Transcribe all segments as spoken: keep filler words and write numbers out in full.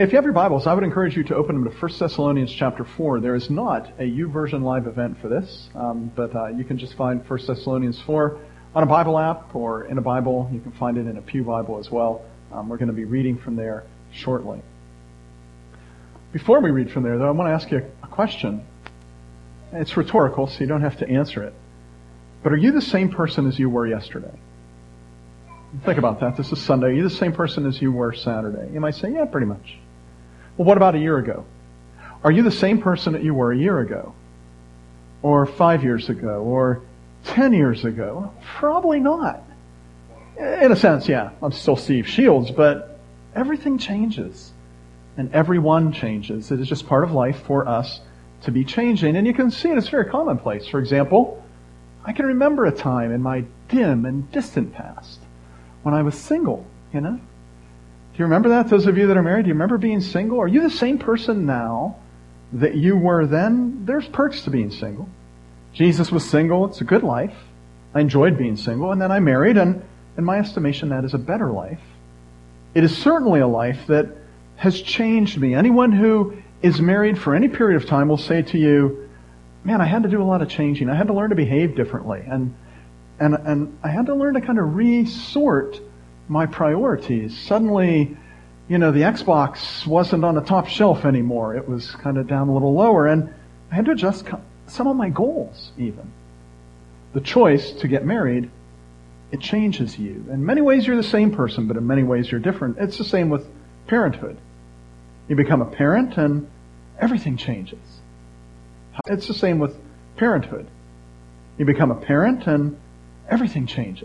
If you have your Bibles, I would encourage you to open them to First Thessalonians chapter four. There is not a YouVersion live event for this, um, but uh, you can just find First Thessalonians four on a Bible app or in a Bible. You can find it in a Pew Bible as well. Um, we're going to be reading from there shortly. Before we read from there, though, I want to ask you a question. It's rhetorical, so you don't have to answer it. But are you the same person as you were yesterday? Think about that. This is Sunday. Are you the same person as you were Saturday? You might say, yeah, pretty much. Well, what about a year ago? Are you the same person that you were a year ago? Or five years ago? Or ten years ago? Probably not. In a sense, yeah, I'm still Steve Shields, but everything changes. And everyone changes. It is just part of life for us to be changing. And you can see it, it's very commonplace. For example, I can remember a time in my dim and distant past when I was single, you know? Do you remember that? Those of you that are married, do you remember being single? Are you the same person now that you were then? There's perks to being single. Jesus was single. It's a good life. I enjoyed being single. And then I married, and in my estimation, that is a better life. It is certainly a life that has changed me. Anyone who is married for any period of time will say to you, man, I had to do a lot of changing. I had to learn to behave differently. And and and I had to learn to kind of resort my priorities. Suddenly, you know, the Xbox wasn't on the top shelf anymore. It was kind of down a little lower. And I had to adjust some of my goals, even. The choice to get married, it changes you. In many ways, you're the same person, but in many ways, you're different. It's the same with parenthood. You become a parent, and everything changes. It's the same with parenthood. You become a parent, and everything changes.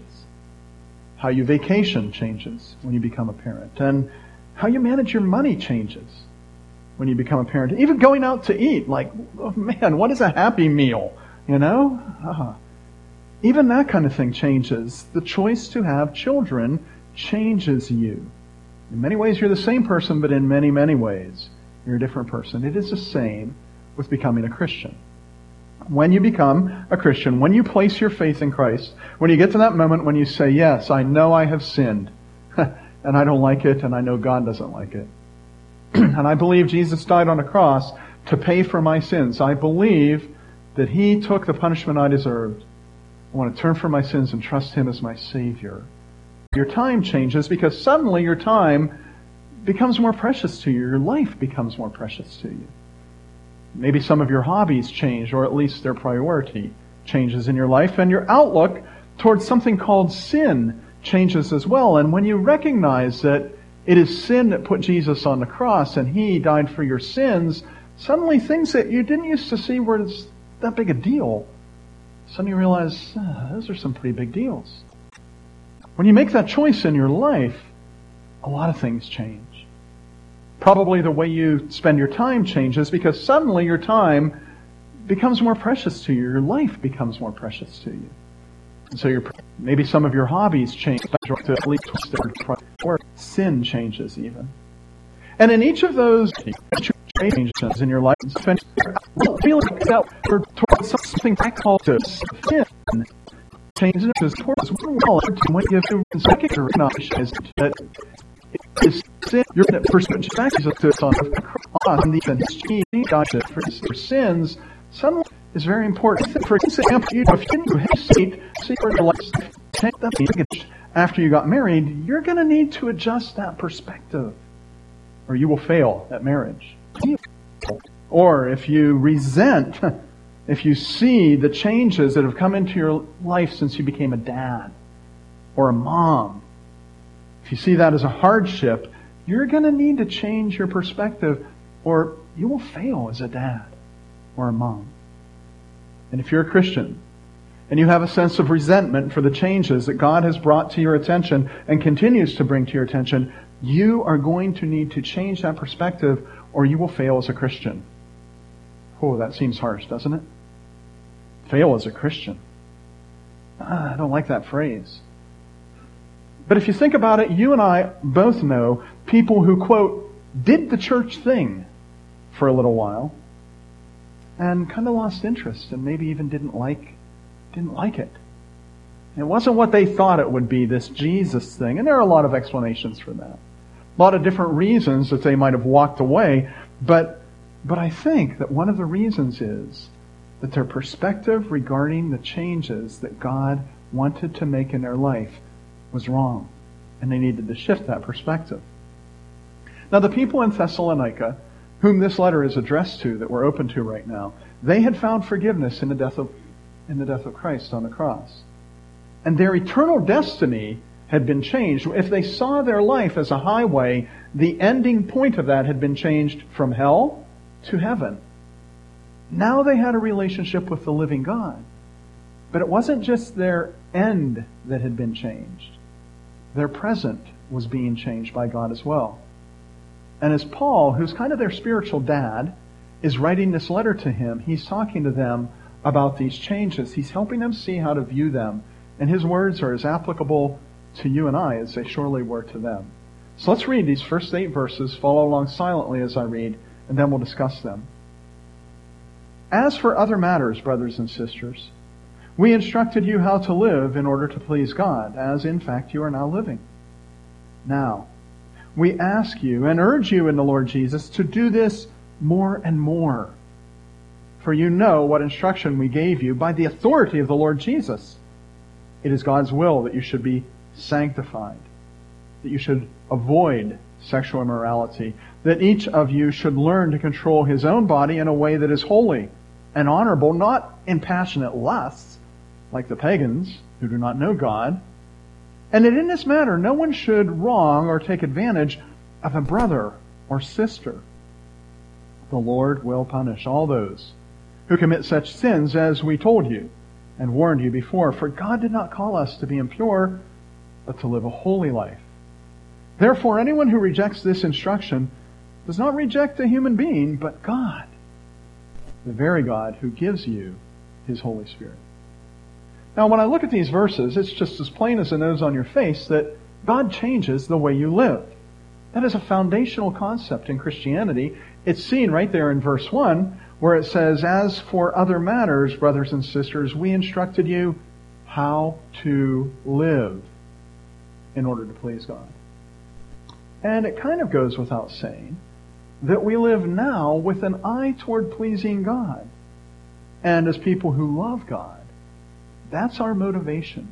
How you vacation changes when you become a parent. And how you manage your money changes when you become a parent. Even going out to eat, like, oh man, what is a happy meal? You know? Uh, even that kind of thing changes. The choice to have children changes you. In many ways, you're the same person, but in many, many ways, you're a different person. It is the same with becoming a Christian. When you become a Christian, when you place your faith in Christ, when you get to that moment when you say, yes, I know I have sinned, and I don't like it, and I know God doesn't like it. And I believe Jesus died on a cross to pay for my sins. I believe that He took the punishment I deserved. I want to turn from my sins and trust Him as my Savior. Your time changes because suddenly your time becomes more precious to you. Your life becomes more precious to you. Maybe some of your hobbies change, or at least their priority changes in your life, and your outlook towards something called sin changes as well. And when you recognize that it is sin that put Jesus on the cross and He died for your sins, suddenly things that you didn't used to see were that big a deal, suddenly you realize, oh, those are some pretty big deals. When you make that choice in your life, a lot of things change. Probably the way you spend your time changes because suddenly your time becomes more precious to you. Your life becomes more precious to you. And so your, maybe some of your hobbies change to at least or sin changes even. And in each of those changes in your life, spend feeling out towards something practical to sin changes towards well when you recognize that is sin. You're going to first back to on the cross and the God for your sins. Suddenly is very important. For example, you know, if you didn't hesitate, see your life take that after you got married, you're going to need to adjust that perspective, or you will fail at marriage. Or if you resent, if you see the changes that have come into your life since you became a dad or a mom. If you see that as a hardship, you're going to need to change your perspective or you will fail as a dad or a mom. And if you're a Christian and you have a sense of resentment for the changes that God has brought to your attention and continues to bring to your attention, you are going to need to change that perspective or you will fail as a Christian. Oh, that seems harsh, doesn't it? Fail as a Christian. Ah, I don't like that phrase. But if you think about it, you and I both know people who, quote, did the church thing for a little while and kind of lost interest and maybe even didn't like didn't like it. It wasn't what they thought it would be, this Jesus thing. And there are a lot of explanations for that. A lot of different reasons that they might have walked away, but, but I think that one of the reasons is that their perspective regarding the changes that God wanted to make in their life was wrong, and they needed to shift that perspective. Now, the people in Thessalonica, whom this letter is addressed to, that we're open to right now, they had found forgiveness in the death of, in the death of Christ on the cross. And their eternal destiny had been changed. If they saw their life as a highway, the ending point of that had been changed from hell to heaven. Now they had a relationship with the living God. But it wasn't just their end that had been changed. Their present was being changed by God as well. And as Paul, who's kind of their spiritual dad, is writing this letter to him, he's talking to them about these changes. He's helping them see how to view them. And his words are as applicable to you and I as they surely were to them. So let's read these first eight verses, follow along silently as I read, and then we'll discuss them. As for other matters, brothers and sisters, we instructed you how to live in order to please God, as in fact you are now living. Now, we ask you and urge you in the Lord Jesus to do this more and more. For you know what instruction we gave you by the authority of the Lord Jesus. It is God's will that you should be sanctified, that you should avoid sexual immorality, that each of you should learn to control his own body in a way that is holy and honorable, not in passionate lusts, like the pagans who do not know God, and that in this matter no one should wrong or take advantage of a brother or sister. The Lord will punish all those who commit such sins as we told you and warned you before, for God did not call us to be impure, but to live a holy life. Therefore, anyone who rejects this instruction does not reject a human being, but God, the very God who gives you His Holy Spirit. Now, when I look at these verses, it's just as plain as the nose on your face that God changes the way you live. That is a foundational concept in Christianity. It's seen right there in verse one, where it says, as for other matters, brothers and sisters, we instructed you how to live in order to please God. And it kind of goes without saying that we live now with an eye toward pleasing God. And as people who love God, that's our motivation.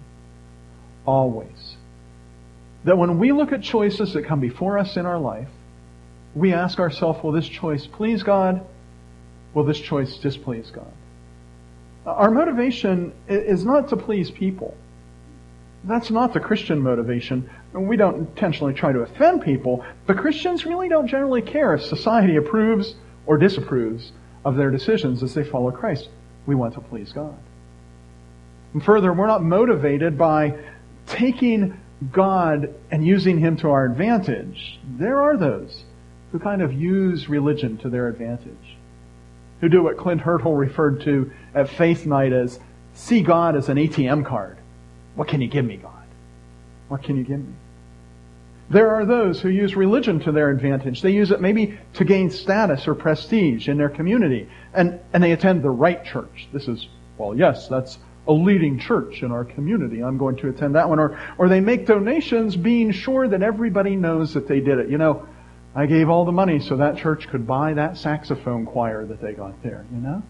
Always. That when we look at choices that come before us in our life, we ask ourselves, will this choice please God? Will this choice displease God? Our motivation is not to please people. That's not the Christian motivation. We don't intentionally try to offend people, but Christians really don't generally care if society approves or disapproves of their decisions as they follow Christ. We want to please God. And further, we're not motivated by taking God and using Him to our advantage. There are those who kind of use religion to their advantage, who do what Clint Hurtle referred to at Faith Night as see God as an A T M card. What can you give me, God? What can you give me? There are those who use religion to their advantage. They use it maybe to gain status or prestige in their community. And, and they attend the right church. This is, well, yes, that's a leading church in our community. I'm going to attend that one. Or, or they make donations being sure that everybody knows that they did it. You know, I gave all the money so that church could buy that saxophone choir that they got there, you know?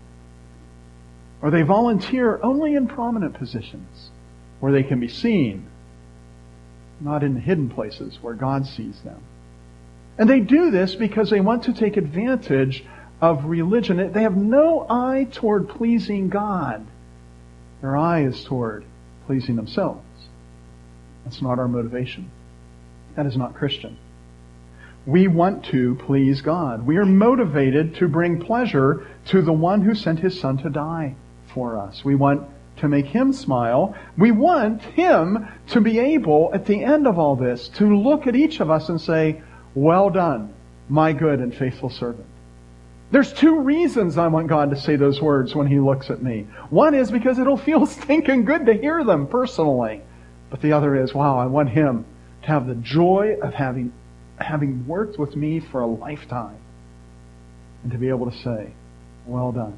Or they volunteer only in prominent positions where they can be seen, not in hidden places where God sees them. And they do this because they want to take advantage of religion. They have no eye toward pleasing God. Their eye is toward pleasing themselves. That's not our motivation. That is not Christian. We want to please God. We are motivated to bring pleasure to the one who sent His Son to die for us. We want to make Him smile. We want Him to be able, at the end of all this, to look at each of us and say, well done, my good and faithful servant. There's two reasons I want God to say those words when He looks at me. One is because it'll feel stinking good to hear them personally. But the other is, wow, I want Him to have the joy of having, having worked with me for a lifetime. And to be able to say, well done,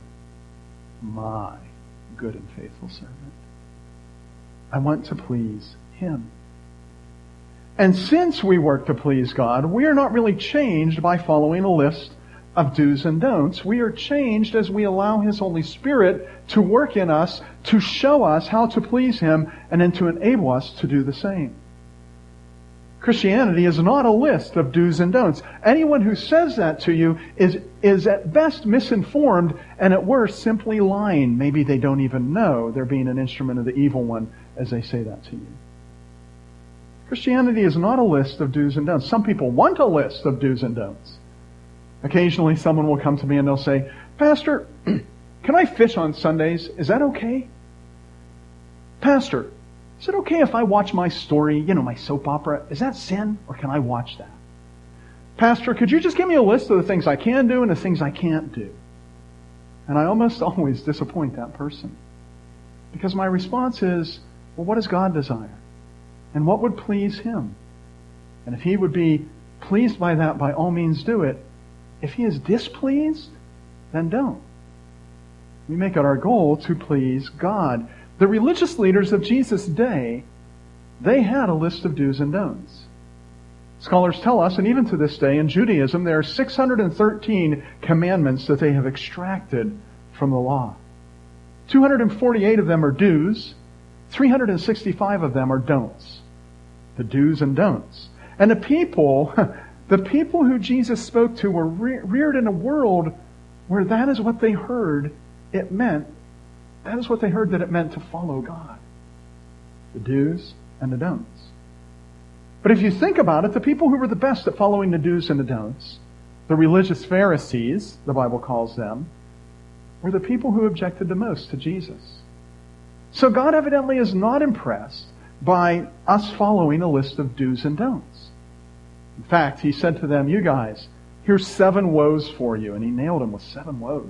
my good and faithful servant. I want to please Him. And since we work to please God, we are not really changed by following a list of do's and don'ts. We are changed as we allow His Holy Spirit to work in us, to show us how to please Him, and then to enable us to do the same. Christianity is not a list of do's and don'ts. Anyone who says that to you is, is at best misinformed, and at worst simply lying. Maybe they don't even know they're being an instrument of the evil one as they say that to you. Christianity is not a list of do's and don'ts. Some people want a list of do's and don'ts. Occasionally someone will come to me and they'll say, Pastor, can I fish on Sundays? Is that okay? Pastor, is it okay if I watch my story, you know, my soap opera? Is that sin, or can I watch that? Pastor, could you just give me a list of the things I can do and the things I can't do? And I almost always disappoint that person. Because my response is, well, what does God desire? And what would please Him? And if He would be pleased by that, by all means do it. If He is displeased, then don't. We make it our goal to please God. The religious leaders of Jesus' day, they had a list of do's and don'ts. Scholars tell us, and even to this day in Judaism, there are six hundred thirteen commandments that they have extracted from the law. two hundred forty-eight of them are do's, three hundred sixty-five of them are don'ts. The do's and don'ts. And the people, the people who Jesus spoke to were re- reared in a world where that is what they heard it meant. That is what they heard that it meant to follow God. The do's and the don'ts. But if you think about it, the people who were the best at following the do's and the don'ts, the religious Pharisees, the Bible calls them, were the people who objected the most to Jesus. So God evidently is not impressed by us following a list of do's and don'ts. In fact, He said to them, you guys, here's seven woes for you. And He nailed them with seven woes.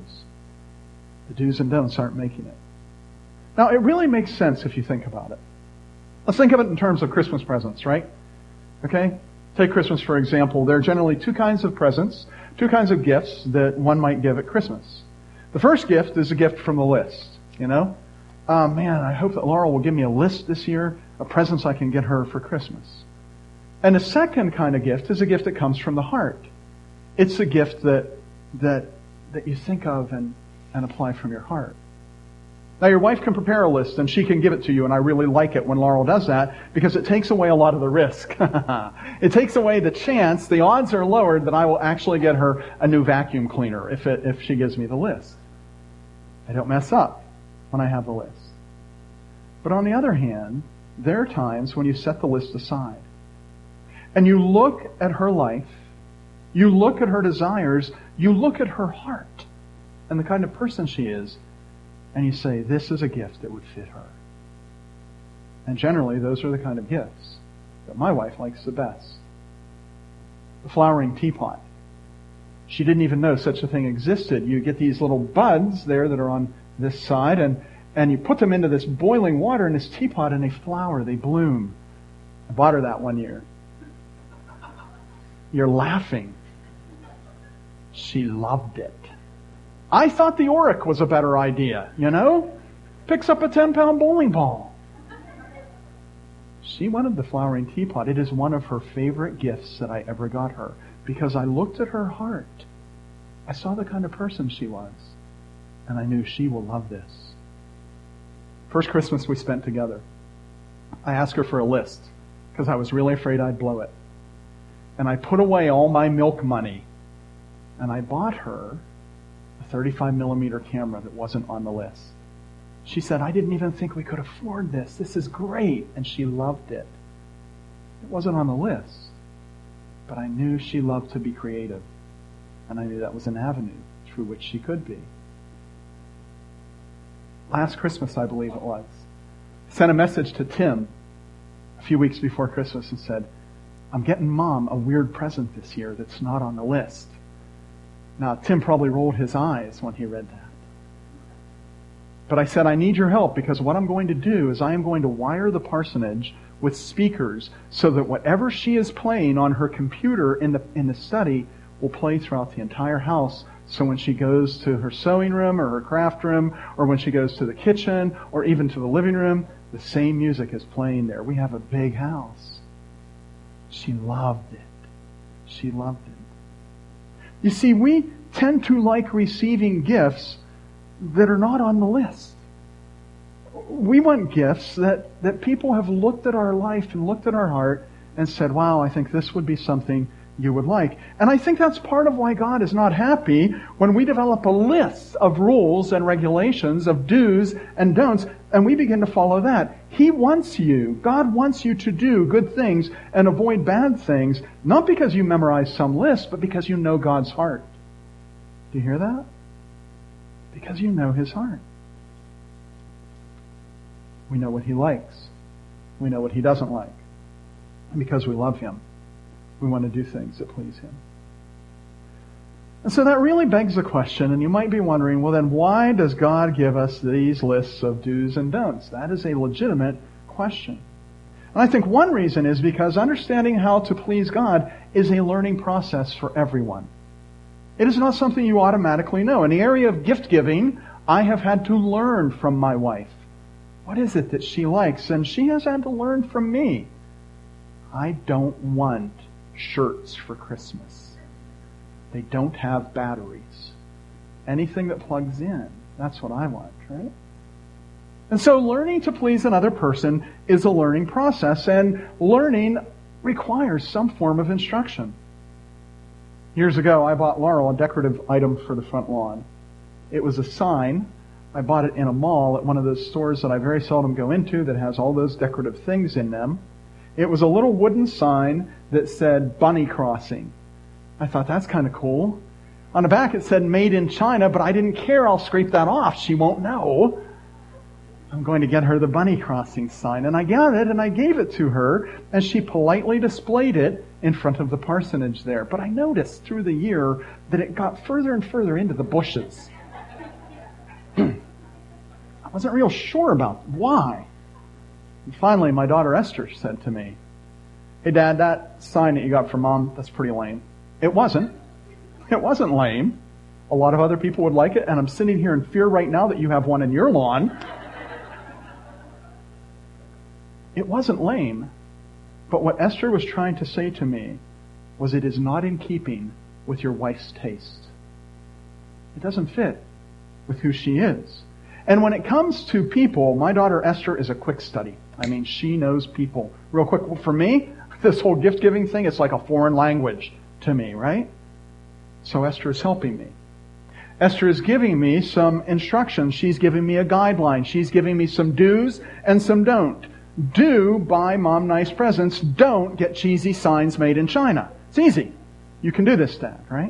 The do's and don'ts aren't making it. Now, it really makes sense if you think about it. Let's think of it in terms of Christmas presents, right? Okay? Take Christmas, for example. There are generally two kinds of presents, two kinds of gifts that one might give at Christmas. The first gift is a gift from the list, you know? Oh, man, I hope that Laurel will give me a list this year of presents I can get her for Christmas. And the second kind of gift is a gift that comes from the heart. It's a gift that that that you think of and, and apply from your heart. Now, your wife can prepare a list and she can give it to you, and I really like it when Laurel does that because it takes away a lot of the risk. It takes away the chance, the odds are lowered that I will actually get her a new vacuum cleaner if it, if she gives me the list. I don't mess up when I have the list. But on the other hand, there are times when you set the list aside and you look at her life, you look at her desires, you look at her heart and the kind of person she is, and you say, this is a gift that would fit her. And generally, those are the kind of gifts that my wife likes the best. The flowering teapot. She didn't even know such a thing existed. You get these little buds there that are on this side, and, and you put them into this boiling water in this teapot, and they flower, they bloom. I bought her that one year. You're laughing. She loved it. I thought the Auric was a better idea, you know? Picks up a ten-pound bowling ball. She wanted the flowering teapot. It is one of her favorite gifts that I ever got her because I looked at her heart. I saw the kind of person she was, and I knew she will love this. First Christmas we spent together, I asked her for a list because I was really afraid I'd blow it. And I put away all my milk money, and I bought her thirty-five millimeter camera that wasn't on the list. She said, I didn't even think we could afford this. This is great. And she loved it. It wasn't on the list. But I knew she loved to be creative. And I knew that was an avenue through which she could be. Last Christmas, I believe it was, I sent a message to Tim a few weeks before Christmas and said, I'm getting Mom a weird present this year that's not on the list. Now, Tim probably rolled his eyes when he read that. But I said, I need your help because what I'm going to do is I am going to wire the parsonage with speakers so that whatever she is playing on her computer in the in the study will play throughout the entire house. So when she goes to her sewing room or her craft room or when she goes to the kitchen or even to the living room, the same music is playing there. We have a big house. She loved it. She loved it. You see, we tend to like receiving gifts that are not on the list. We want gifts that, that people have looked at our life and looked at our heart and said, wow, I think this would be something you would like. And I think that's part of why God is not happy when we develop a list of rules and regulations, of do's and don'ts, and we begin to follow that. He wants you, God wants you to do good things and avoid bad things, not because you memorize some list, but because you know God's heart. Do you hear that? Because you know His heart. We know what He likes. We know what He doesn't like. And because we love Him, we want to do things that please Him. And so that really begs the question, and you might be wondering, well then why does God give us these lists of do's and don'ts? That is a legitimate question. And I think one reason is because understanding how to please God is a learning process for everyone. It is not something you automatically know. In the area of gift giving, I have had to learn from my wife. What is it that she likes? And she has had to learn from me. I don't want shirts for Christmas. They don't have batteries. Anything that plugs in, that's what I want, right? And so learning to please another person is a learning process, and learning requires some form of instruction. Years ago, I bought Laurel a decorative item for the front lawn. It was a sign. I bought it in a mall at one of those stores that I very seldom go into that has all those decorative things in them. It was a little wooden sign that said Bunny Crossing. I thought, that's kind of cool. On the back it said Made in China, but I didn't care. I'll scrape that off. She won't know. I'm going to get her the Bunny Crossing sign. And I got it and I gave it to her, and she politely displayed it in front of the parsonage there. But I noticed through the year that it got further and further into the bushes. I wasn't real sure about why. And finally, my daughter Esther said to me, hey Dad, that sign that you got from Mom, that's pretty lame. It wasn't. It wasn't lame. A lot of other people would like it, and I'm sitting here in fear right now that you have one in your lawn. It wasn't lame. But what Esther was trying to say to me was it is not in keeping with your wife's taste. It doesn't fit with who she is. And when it comes to people, my daughter Esther is a quick study. I mean, she knows people real quick. For me, this whole gift-giving thing, it's like a foreign language to me, right? So Esther is helping me. Esther is giving me some instructions. She's giving me a guideline. She's giving me some do's and some don't. Do buy Mom nice presents. Don't get cheesy signs made in China. It's easy. You can do this, Dad, right?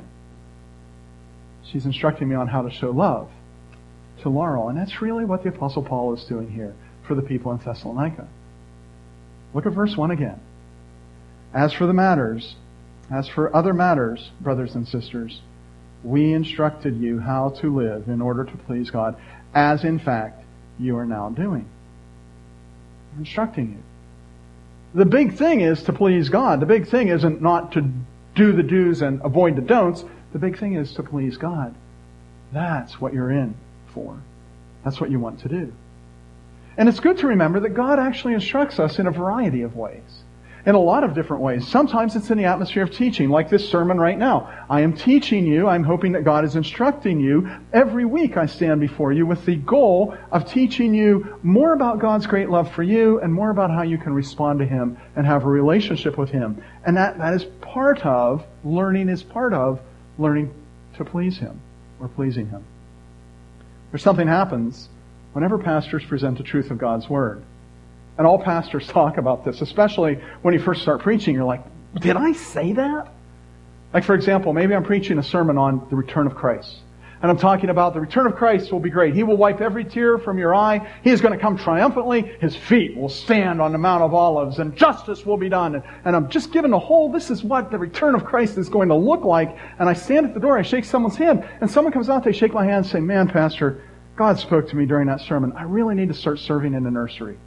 She's instructing me on how to show love to Laurel. And that's really what the Apostle Paul is doing here for the people in Thessalonica. Look at verse one again. As for the matters, as for other matters, brothers and sisters, we instructed you how to live in order to please God, as in fact you are now doing. We're instructing you. The big thing is to please God. The big thing isn't not to do the do's and avoid the don'ts. The big thing is to please God. That's what you're in for. That's what you want to do. And it's good to remember that God actually instructs us in a variety of ways. In a lot of different ways. Sometimes it's in the atmosphere of teaching, like this sermon right now. I am teaching you. I'm hoping that God is instructing you. Every week I stand before you with the goal of teaching you more about God's great love for you and more about how you can respond to Him and have a relationship with Him. And that, that is part of, learning is part of learning to please Him or pleasing Him. There's something happens whenever pastors present the truth of God's Word. And all pastors talk about this, especially when you first start preaching. You're like, did I say that? Like, for example, maybe I'm preaching a sermon on the return of Christ. And I'm talking about the return of Christ will be great. He will wipe every tear from your eye. He is going to come triumphantly. His feet will stand on the Mount of Olives, and justice will be done. And, and I'm just giving a whole, this is what the return of Christ is going to look like. And I stand at the door, I shake someone's hand, and someone comes out, they shake my hand and say, man, Pastor, God spoke to me during that sermon. I really need to start serving in the nursery.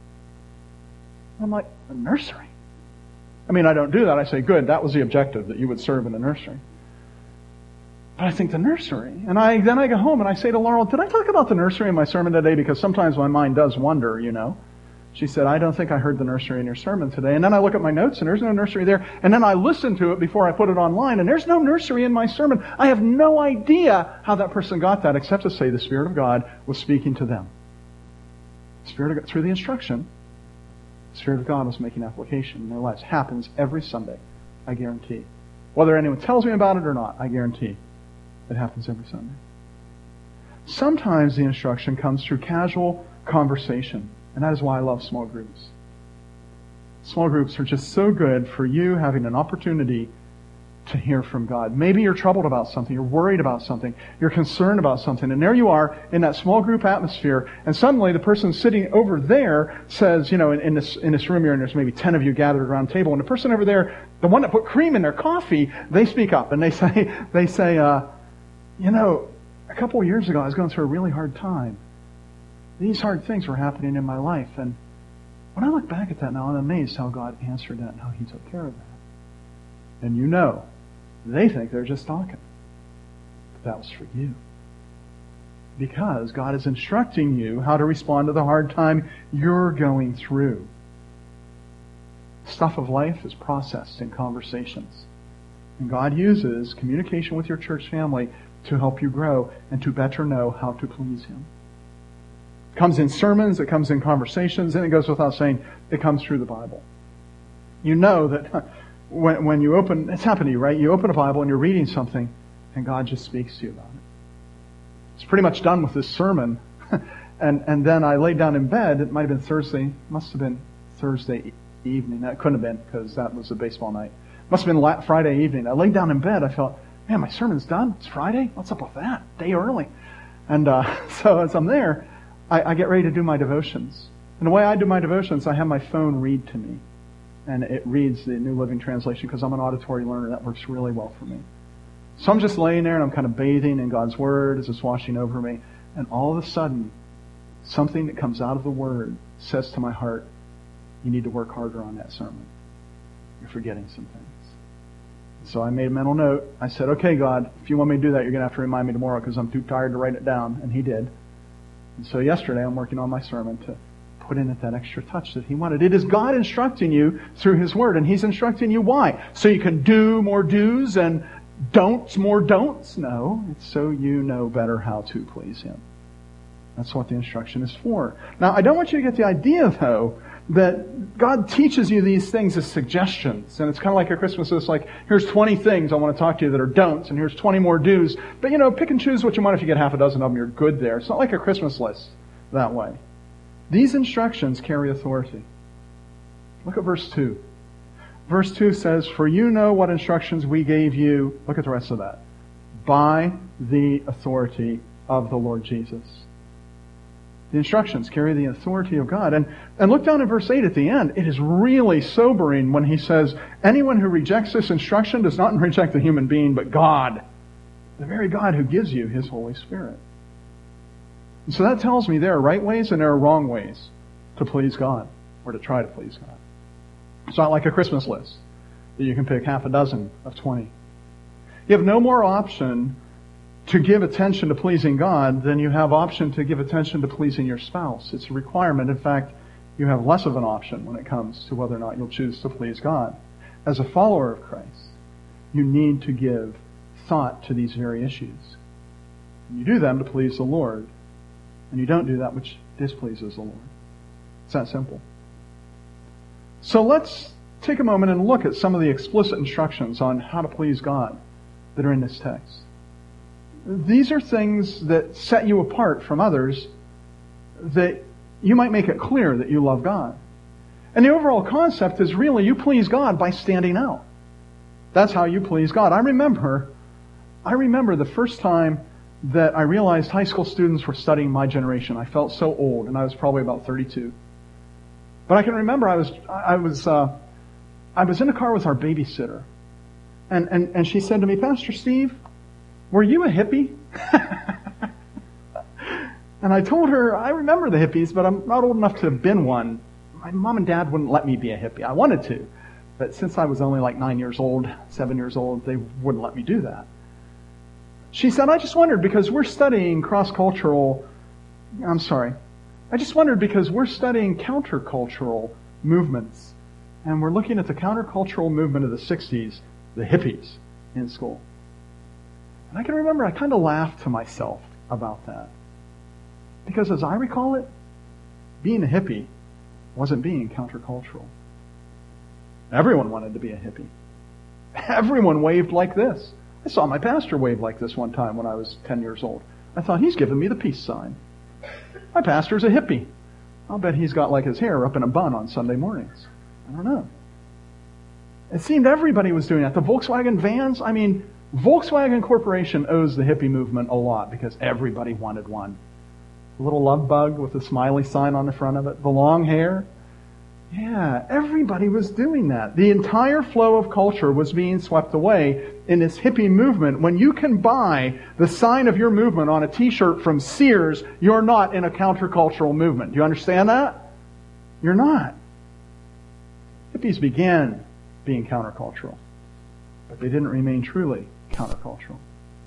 I'm like, a nursery? I mean, I don't do that. I say, good, that was the objective, that you would serve in the nursery. But I think the nursery. And I then I go home and I say to Laurel, did I talk about the nursery in my sermon today? Because sometimes my mind does wander, you know. She said, I don't think I heard the nursery in your sermon today. And then I look at my notes and there's no nursery there. And then I listen to it before I put it online and there's no nursery in my sermon. I have no idea how that person got that except to say the Spirit of God was speaking to them. The Spirit of God, through the instruction, the Spirit of God was making application in their lives. Happens every Sunday, I guarantee. Whether anyone tells me about it or not, I guarantee it happens every Sunday. Sometimes the instruction comes through casual conversation. And that is why I love small groups. Small groups are just so good for you having an opportunity to hear from God. Maybe you're troubled about something, you're worried about something, you're concerned about something, and there you are in that small group atmosphere, and suddenly the person sitting over there says, you know, in, in this in this room here, and there's maybe ten of you gathered around a table, and the person over there, the one that put cream in their coffee, they speak up, and they say, they say, uh, you know, a couple of years ago I was going through a really hard time. These hard things were happening in my life, and when I look back at that now, I'm amazed how God answered that and how He took care of that. And you know, they think they're just talking. But that was for you. Because God is instructing you how to respond to the hard time you're going through. Stuff of life is processed in conversations. And God uses communication with your church family to help you grow and to better know how to please Him. It comes in sermons, it comes in conversations, and it goes without saying, it comes through the Bible. You know that when, when you open, it's happened to you, right? You open a Bible and you're reading something, and God just speaks to you about it. It's pretty much done with this sermon. and and then I laid down in bed, it might have been Thursday, must have been Thursday evening. That couldn't have been, because that was a baseball night. Must have been Friday evening. I laid down in bed, I felt, man, my sermon's done? It's Friday? What's up with that? Day early. And uh, so as I'm there, I, I get ready to do my devotions. And the way I do my devotions, I have my phone read to me. And it reads the New Living Translation because I'm an auditory learner. That works really well for me. So I'm just laying there and I'm kind of bathing in God's Word as it's washing over me. And all of a sudden, something that comes out of the Word says to my heart, you need to work harder on that sermon. You're forgetting some things. So I made a mental note. I said, okay, God, if you want me to do that, you're going to have to remind me tomorrow because I'm too tired to write it down. And He did. And so yesterday I'm working on my sermon to put in it that extra touch that He wanted. It is God instructing you through His Word, and He's instructing you why? So you can do more do's and don'ts more don'ts? No, it's so you know better how to please Him. That's what the instruction is for. Now, I don't want you to get the idea, though, that God teaches you these things as suggestions. And it's kind of like a Christmas list, like, here's twenty things I want to talk to you that are don'ts, and here's twenty more do's. But, you know, pick and choose what you want. If you get half a dozen of them, you're good there. It's not like a Christmas list that way. These instructions carry authority. Look at verse two. Verse two says, for you know what instructions we gave you, look at the rest of that, by the authority of the Lord Jesus. The instructions carry the authority of God. And, and look down in verse eight at the end. It is really sobering when He says, anyone who rejects this instruction does not reject the human being, but God. The very God who gives you His Holy Spirit. And so that tells me there are right ways and there are wrong ways to please God, or to try to please God. It's not like a Christmas list that you can pick half a dozen of twenty. You have no more option to give attention to pleasing God than you have option to give attention to pleasing your spouse. It's a requirement. In fact, you have less of an option when it comes to whether or not you'll choose to please God. As a follower of Christ, you need to give thought to these very issues. And you do them to please the Lord, and you don't do that which displeases the Lord. It's that simple. So let's take a moment and look at some of the explicit instructions on how to please God that are in this text. These are things that set you apart from others, that you might make it clear that you love God. And the overall concept is really you please God by standing out. That's how you please God. I remember, I remember the first time that I realized high school students were studying my generation. I felt so old, and I was probably about thirty-two. But I can remember I was I was uh, I was in a car with our babysitter, and and and she said to me, Pastor Steve, were you a hippie? And I told her, I remember the hippies, but I'm not old enough to have been one. My mom and dad wouldn't let me be a hippie. I wanted to, but since I was only like nine years old, seven years old, they wouldn't let me do that. She said, I just wondered, because we're studying cross-cultural, I'm sorry, I just wondered, because we're studying countercultural movements, and we're looking at the countercultural movement of the sixties, the hippies, in school. And I can remember I kind of laughed to myself about that. Because as I recall it, being a hippie wasn't being countercultural. Everyone wanted to be a hippie. Everyone waved like this. I saw my pastor wave like this one time when I was ten years old. I thought, he's giving me the peace sign. My pastor's a hippie. I'll bet he's got like his hair up in a bun on Sunday mornings. I don't know. It seemed everybody was doing that. The Volkswagen vans, I mean, Volkswagen Corporation owes the hippie movement a lot because everybody wanted one. The little love bug with the smiley sign on the front of it. The long hair. Yeah, everybody was doing that. The entire flow of culture was being swept away in this hippie movement. When you can buy the sign of your movement on a t-shirt from Sears, you're not in a countercultural movement. Do you understand that? You're not. Hippies began being countercultural, but they didn't remain truly countercultural.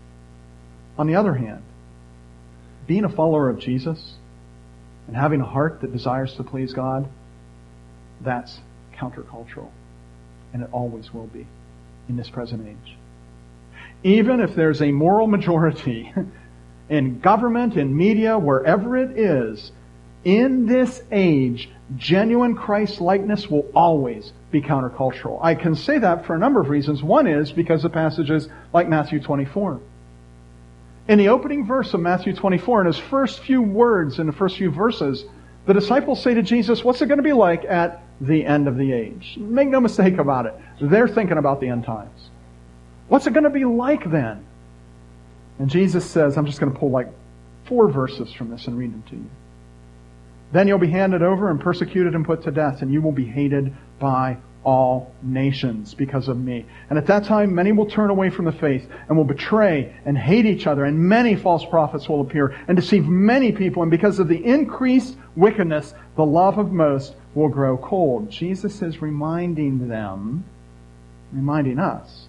On the other hand, being a follower of Jesus and having a heart that desires to please God, that's countercultural. And it always will be in this present age. Even if there's a moral majority in government, in media, wherever it is, in this age, genuine Christ-likeness will always be countercultural. I can say that for a number of reasons. One is because of passages like Matthew twenty-four. In the opening verse of Matthew twenty-four, in his first few words, in the first few verses, the disciples say to Jesus, what's it going to be like at the end of the age? Make no mistake about it. They're thinking about the end times. What's it going to be like then? And Jesus says, I'm just going to pull like four verses from this and read them to you. Then you'll be handed over and persecuted and put to death, and you will be hated by all nations because of me. And at that time, many will turn away from the faith and will betray and hate each other, and many false prophets will appear and deceive many people. And because of the increased wickedness, the love of most will grow cold. Jesus is reminding them, reminding us,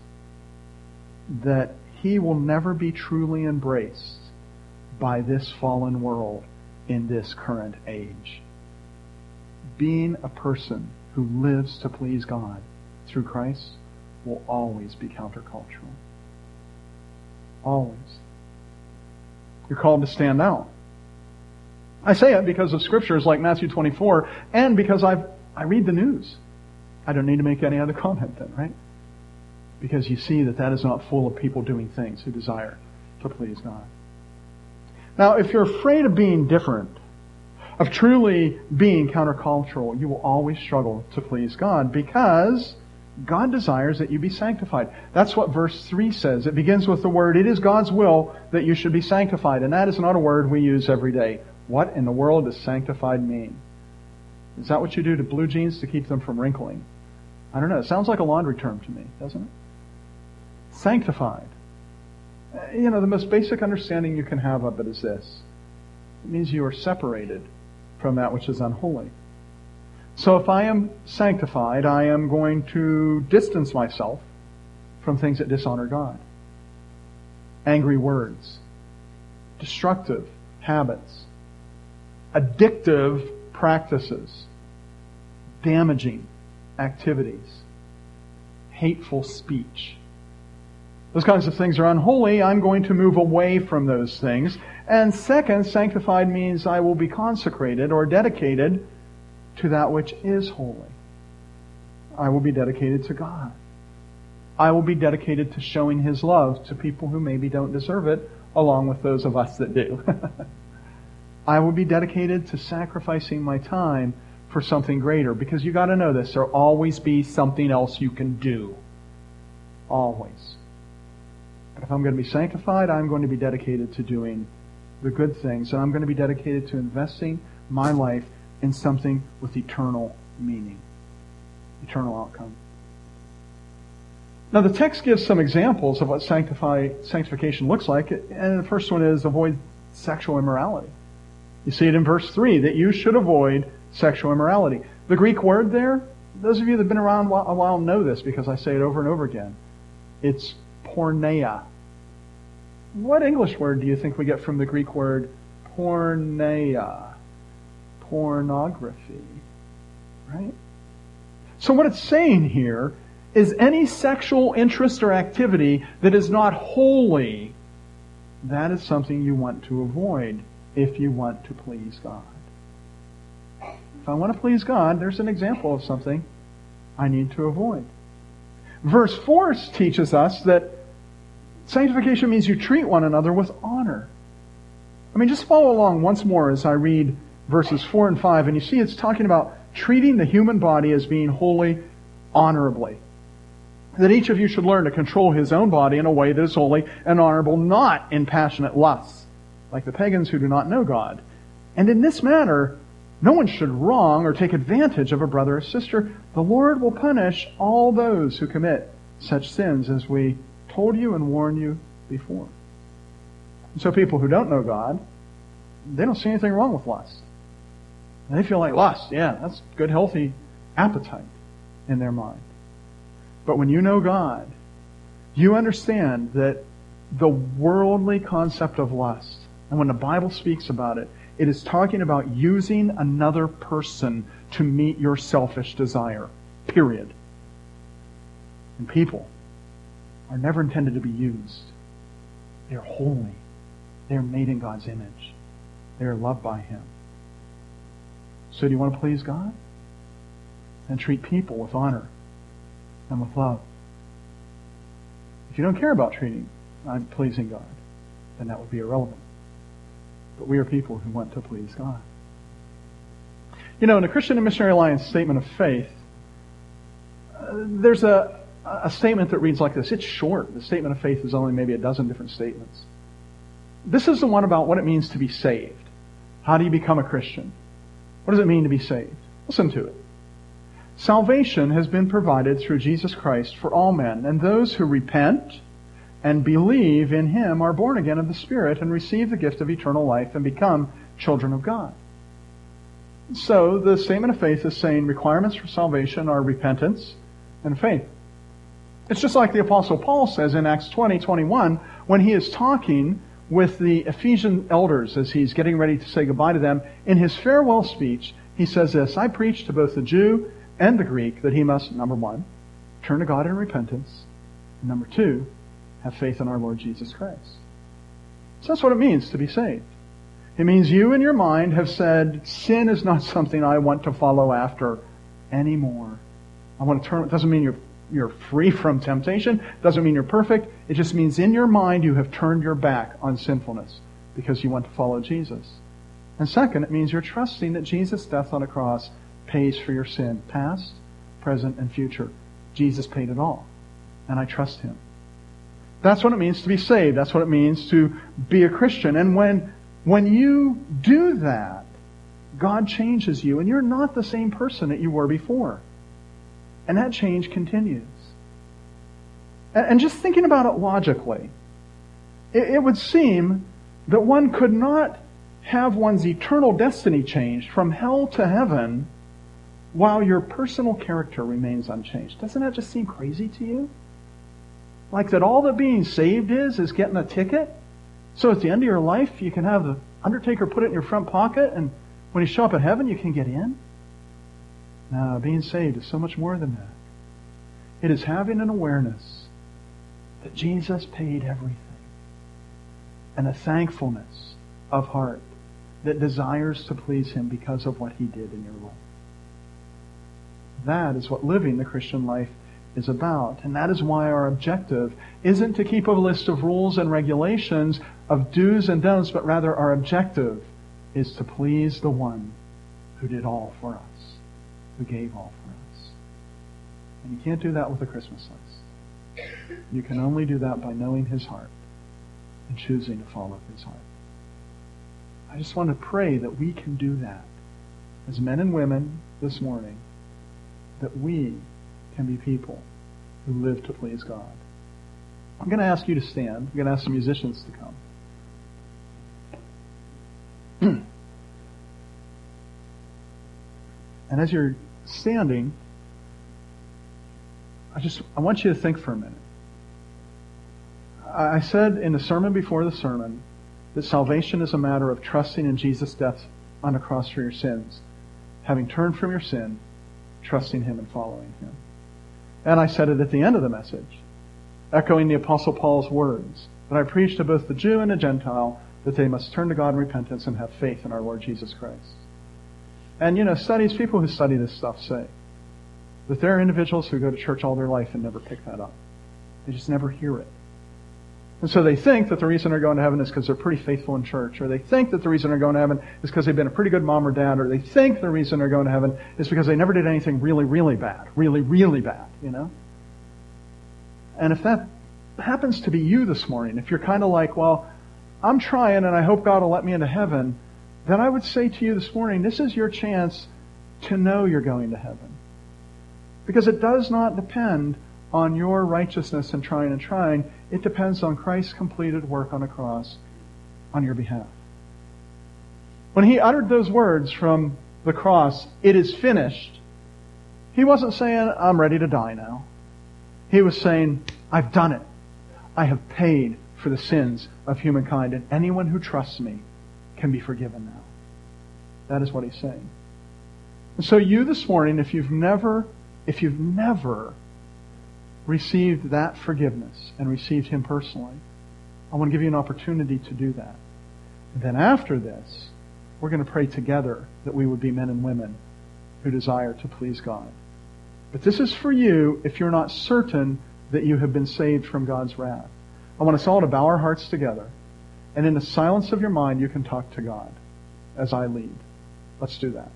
that He will never be truly embraced by this fallen world in this current age. Being a person who lives to please God through Christ will always be countercultural. Always. You're called to stand out. I say it because of scriptures like Matthew twenty-four, and because I've, I read the news. I don't need to make any other comment then, right? Because you see that that is not full of people doing things who desire to please God. Now, if you're afraid of being different, of truly being countercultural, you will always struggle to please God, because God desires that you be sanctified. That's what verse three says. It begins with the word, it is God's will that you should be sanctified. And that is not a word we use every day. What in the world does sanctified mean? Is that what you do to blue jeans to keep them from wrinkling? I don't know. It sounds like a laundry term to me, doesn't it? Sanctified. You know, the most basic understanding you can have of it is this. It means you are separated from that which is unholy. So if I am sanctified, I am going to distance myself from things that dishonor God. Angry words, destructive habits, addictive practices, damaging activities, hateful speech. Those kinds of things are unholy. I'm going to move away from those things. And second, sanctified means I will be consecrated or dedicated to that which is holy. I will be dedicated to God. I will be dedicated to showing His love to people who maybe don't deserve it, along with those of us that do. I will be dedicated to sacrificing my time for something greater, because you got to know this, there'll always be something else you can do. Always. But if I'm going to be sanctified, I'm going to be dedicated to doing the good things, and I'm going to be dedicated to investing my life in something with eternal meaning, eternal outcome. Now the text gives some examples of what sanctify, sanctification looks like, and the first one is avoid sexual immorality. You see it in verse three, that you should avoid sexual immorality. The Greek word there, those of you that have been around a while know this because I say it over and over again. It's porneia. What English word do you think we get from the Greek word porneia? pornography. Right? So what it's saying here is any sexual interest or activity that is not holy, that is something you want to avoid if you want to please God. If I want to please God, there's an example of something I need to avoid. Verse four teaches us that sanctification means you treat one another with honor. I mean, just follow along once more as I read verses four and five, and you see it's talking about treating the human body as being holy honorably. That each of you should learn to control his own body in a way that is holy and honorable, not in passionate lusts, like the pagans who do not know God. And in this manner, no one should wrong or take advantage of a brother or sister. The Lord will punish all those who commit such sins, as we told you and warned you before. And so people who don't know God, they don't see anything wrong with lust. They feel like lust, yeah, that's good, healthy appetite in their mind. But when you know God, you understand that the worldly concept of lust, and when the Bible speaks about it, it is talking about using another person to meet your selfish desire. Period. And people are never intended to be used. They are holy. They are made in God's image. They are loved by Him. So do you want to please God? Then treat people with honor and with love. If you don't care about treating and pleasing God, then that would be irrelevant. But we are people who want to please God. You know, in the Christian and Missionary Alliance Statement of Faith, uh, there's a, a statement that reads like this. It's short. The Statement of Faith is only maybe a dozen different statements. This is the one about what it means to be saved. How do you become a Christian? What does it mean to be saved? Listen to it. Salvation has been provided through Jesus Christ for all men, and those who repent and believe in Him are born again of the Spirit and receive the gift of eternal life and become children of God. So the Statement of Faith is saying requirements for salvation are repentance and faith. It's just like the Apostle Paul says in Acts twenty twenty-one when he is talking with the Ephesian elders as he's getting ready to say goodbye to them. In his farewell speech, he says this, I preach to both the Jew and the Greek that he must, number one, turn to God in repentance, and number two, have faith in our Lord Jesus Christ. So that's what it means to be saved. It means you in your mind have said, sin is not something I want to follow after anymore. I want to turn, it doesn't mean you're you're free from temptation, it doesn't mean you're perfect, it just means in your mind you have turned your back on sinfulness because you want to follow Jesus. And second, it means you're trusting that Jesus' death on a cross pays for your sin, past, present, and future. Jesus paid it all, and I trust Him. That's what it means to be saved. That's what it means to be a Christian. And when, when you do that, God changes you, and you're not the same person that you were before. And that change continues. And, and just thinking about it logically, it, it would seem that one could not have one's eternal destiny changed from hell to heaven while your personal character remains unchanged. Doesn't that just seem crazy to you? Like that all that being saved is, is getting a ticket? So at the end of your life, you can have the undertaker put it in your front pocket, and when you show up in heaven, you can get in? No, being saved is so much more than that. It is having an awareness that Jesus paid everything, and a thankfulness of heart that desires to please Him because of what He did in your life. That is what living the Christian life is about. And that is why our objective isn't to keep a list of rules and regulations, of do's and don'ts, but rather our objective is to please the one who did all for us, who gave all for us. And you can't do that with a Christmas list. You can only do that by knowing His heart and choosing to follow His heart. I just want to pray that we can do that as men and women this morning, that we can be people who live to please God. I'm going to ask you to stand. I'm going to ask the musicians to come. And as you're standing, I just I want you to think for a minute. I said in the sermon before the sermon that salvation is a matter of trusting in Jesus' death on the cross for your sins, having turned from your sin, trusting Him and following Him. And I said it at the end of the message, echoing the Apostle Paul's words, that I preach to both the Jew and the Gentile that they must turn to God in repentance and have faith in our Lord Jesus Christ. And, you know, studies, people who study this stuff say that there are individuals who go to church all their life and never pick that up. They just never hear it. And so they think that the reason they're going to heaven is because they're pretty faithful in church, or they think that the reason they're going to heaven is because they've been a pretty good mom or dad, or they think the reason they're going to heaven is because they never did anything really, really bad. Really, really bad, you know? And if that happens to be you this morning, if you're kind of like, well, I'm trying and I hope God will let me into heaven, then I would say to you this morning, this is your chance to know you're going to heaven. Because it does not depend on your righteousness and trying and trying. It depends on Christ's completed work on the cross on your behalf. When He uttered those words from the cross, "It is finished," He wasn't saying, "I'm ready to die now." He was saying, "I've done it. I have paid for the sins of humankind, and anyone who trusts me can be forgiven now." That is what He's saying. And so you this morning, if you've never, if you've never received that forgiveness and received Him personally, I want to give you an opportunity to do that. And then after this, we're going to pray together that we would be men and women who desire to please God. But this is for you if you're not certain that you have been saved from God's wrath. I want us all to bow our hearts together, and in the silence of your mind, you can talk to God as I lead. Let's do that.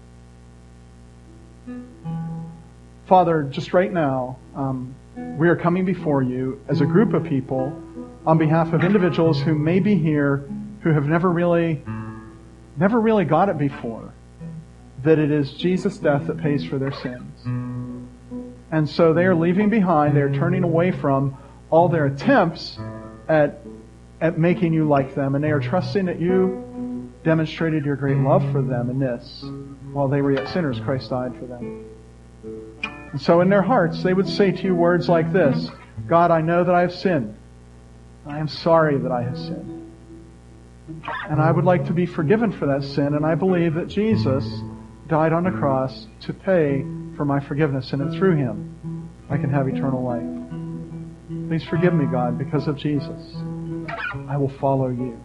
Father, just right now, um, we are coming before you as a group of people on behalf of individuals who may be here who have never really, never really got it before, that it is Jesus' death that pays for their sins. And so they are leaving behind, they are turning away from all their attempts at, at making you like them, and they are trusting that you demonstrated your great love for them in this. While they were yet sinners, Christ died for them. And so in their hearts, they would say to you words like this: God, I know that I have sinned. I am sorry that I have sinned. And I would like to be forgiven for that sin, and I believe that Jesus died on the cross to pay for my forgiveness, and that through Him I can have eternal life. Please forgive me, God, because of Jesus. I will follow you.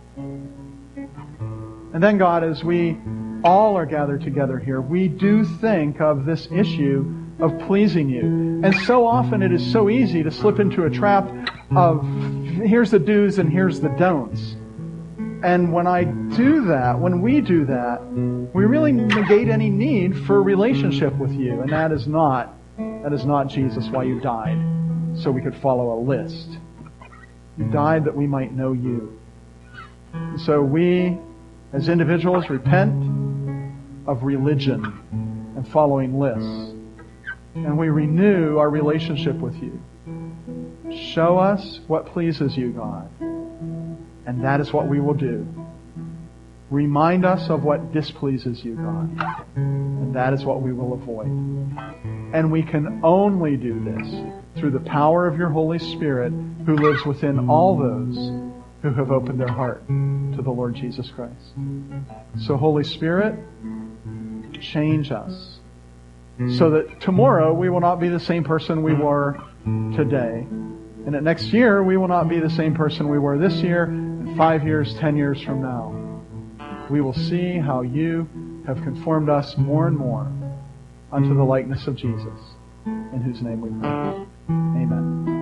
And then, God, as we all are gathered together here, we do think of this issue of pleasing you. And so often it is so easy to slip into a trap of here's the do's and here's the don'ts. And when I do that, when we do that, we really negate any need for a relationship with you. And that is not, that is not Jesus, why you died, so we could follow a list. You died that we might know you. And so we, as individuals, repent of religion and following lists. And we renew our relationship with you. Show us what pleases you, God. And that is what we will do. Remind us of what displeases you, God. And that is what we will avoid. And we can only do this through the power of your Holy Spirit, who lives within all those who have opened their heart to the Lord Jesus Christ. So, Holy Spirit, change us so that tomorrow we will not be the same person we were today. And that next year we will not be the same person we were this year, and five years, ten years from now. We will see how you have conformed us more and more unto the likeness of Jesus, in whose name we pray. Amen.